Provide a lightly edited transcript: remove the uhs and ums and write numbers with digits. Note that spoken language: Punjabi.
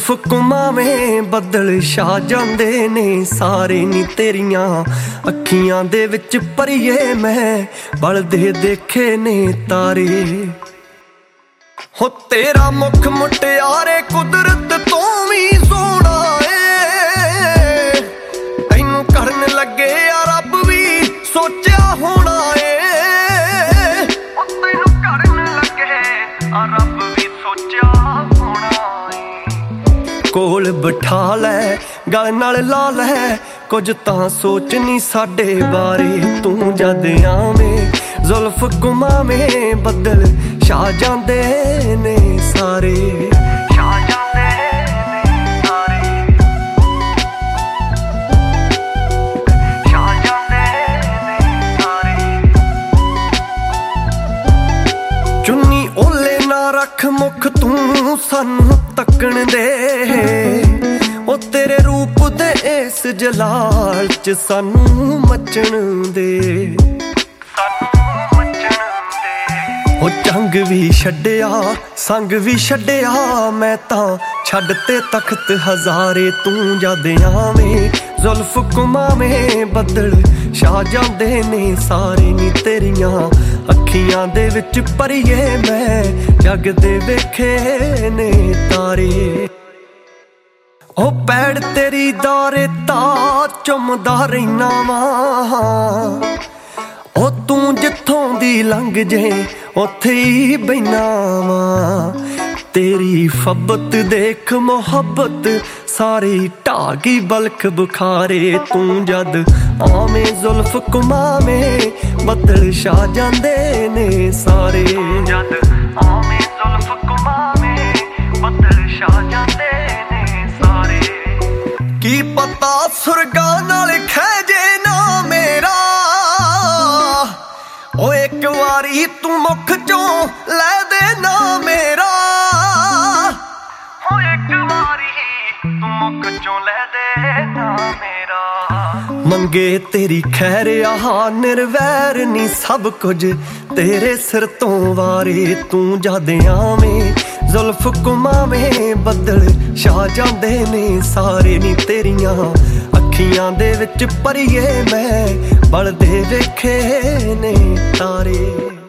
ਜ਼ੁਲਫ ਘੁਮਾਵੇਂ ਬੱਦਲ ਛਾ ਜਾਂਦੇ ਨੇ ਸਾਰੇ ਨੀ ਤੇਰੀਆਂ ਅੱਖੀਆਂ ਦੇ ਵਿੱਚ ਪਰੀਏ ਮੈਂ ਬਲਦੇ ਦੇਖੇ ਨੇ ਤਾਰੇ ਹੋ ਤੇਰਾ ਮੁਖ ਮੁਟਿਆਰੇ ਕੁਦਰਤ ਤੋਂ ਵੀ ਸੋਹਣਾ ਏ ਤੈਨੂੰ ਕਰਨ ਲੱਗੇ ਆ ਰੱਬ ਵੀ ਸੋਚਿਆ ਹੋਣਾ ਏ ਤੈਨੂੰ ਕਰਨ ਲੱਗੇ ਆ ਰੱਬ ਵੀ ਸੋਚਿਆ ਹੋਣਾ ਏ ਕੋਲ ਬਿਠਾ ਲੈ ਗਲ ਨਾਲ ਲਾ ਲੈ ਕੁਝ ਤਾਂ ਸੋਚ ਨੀ ਸਾਡੇ ਬਾਰੇ ਤੂੰ ਜਦ ਆਵੇਂ ਜ਼ੁਲਫ ਘੁਮਾਵੇਂ ਬੱਦਲ ਛਾ ਜਾਂਦੇ ਨੇ ਸਾਰੇ ਛਾ ਜਾਂਦੇ ਨੇ ਸਾਰੇ ਛਾ ਜਾਂਦੇ ਨੇ ਸਾਰੇ ਚੁੰਨੀ ਓਲੇ ਨਾ ਰੱਖ ਮੁਖ ਤੂੰ ਸਾਨੂੰ ਤੱਕਣ ਦੇ ਉਹ ਤੇਰੇ ਰੂਪ ਦੇ ਇਸ ਜਲਾਲ ਚ ਸਾਨੂੰ ਮੱਚਣ ਦੇ ਉਹ ਜੰਗ ਵੀ ਛੱਡਿਆ ਸੰਗ ਵੀ ਛੱਡਿਆ ਮੈਂ ਤਾਂ ਛੱਡ ਤੇ ਤਖਤ ਹਜ਼ਾਰੇ ਤੂੰ ਜਦ ਆਵੇਂ ਜ਼ੁਲਫ ਘੁਮਾਵੇਂ ਬੱਦਲ ਛਾ ਜਾਂਦੇ ਨੇ ਸਾਰੇ ਨੀ ਤੇਰੀਆਂ ਅੱਖੀਆਂ ਦੇ ਵਿੱਚ ਪਰੀਏ ਮੈਂ ਜਗ ਦੇ ਵੇਖੇ ਨੇ ਤਾਰੇ ਉਹ ਪੈੜ ਤੇਰੀ ਦੌਰੇ ਤਾਂ ਚੁੰਮਦਾ ਰਹਿਣਾ ਵਾਂ ਉਹ ਤੂੰ ਜਿੱਥੋਂ ਦੀ ਲੰਘ ਜੇ ਉੱਥੇ ਹੀ ਬੈਨਾ ਵਾਂ ਤੇਰੀ ਫੱਬਤ ਦੇਖ ਮੁਹੱਬਤ ਸਾਰੀ ਢਾਗੀ ਬਲਖ ਬੁਖਾਰੇ ਤੂੰ ਜਦ ਆਵੇਂ ਜ਼ੁਲਫ ਘੁਮਾਵੇਂ ਬੱਦਲ ਛਾ ਜਾਂਦੇ ਨੇ ਸਾਰੇ ਜਦ ਆਵੇਂ ਜ਼ੁਲਫ ਘੁਮਾਵੇਂ ਬੱਦਲ ਛਾ ਜਾਂਦੇ ਨੇ ਸਾਰੇ ਕੀ ਪਤਾ ਸੁਰਗਾਂ ਨਾਲ ਖਹਿ ਜੇ ਨਾ ਮੇਰਾ ਓ ਇੱਕ ਵਾਰੀ ਤੂੰ ਮੁਖ ਚੋਂ ਲੈ ਦੇ ਨਾ ਮੇਰਾ ਓ ਇੱਕ ਵਾਰੀ ਤੂੰ ਮੁਖ ਚੋਂ ਲੈ ਦੇ ਨਾ ਮੇਰਾ ਮੰਗੇ ਤੇਰੀ ਖੈਰ ਆਹ ਨਿਰਵੈਰ ਨੀ ਸਭ ਕੁਝ ਤੇਰੇ ਸਿਰ ਤੋਂ ਵਾਰੇ ਤੂੰ ਜਦ ਆਵੇਂ ਜ਼ੁਲਫ ਘੁਮਾਵੇਂ ਬੱਦਲ ਛਾ ਜਾਂਦੇ ਨੇ ਸਾਰੇ ਨੀ ਤੇਰੀਆਂ ਅੱਖੀਆਂ ਦੇ ਵਿੱਚ ਪਰੀਏ ਮੈਂ ਬਲਦੇ ਵੇਖੇ ਨੇ ਤਾਰੇ।